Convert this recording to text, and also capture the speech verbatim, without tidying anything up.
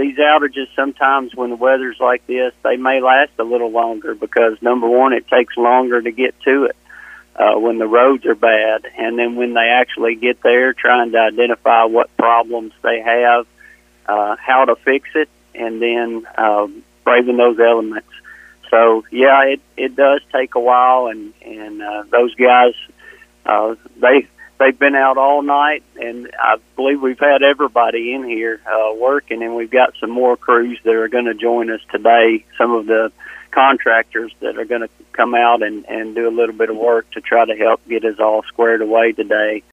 these outages sometimes when the weather's like this, they may last a little longer because, number one, it takes longer to get to it uh, when the roads are bad. And then when they actually get there, trying to identify what problems they have, uh, how to fix it, and then uh, braving those elements. So, yeah, it, it does take a while, and, and uh, those guys, uh, they... They've been out all night, and I believe we've had everybody in here uh, working, and we've got some more crews that are going to join us today, some of the contractors that are going to come out and, and do a little bit of work to try to help get us all squared away today.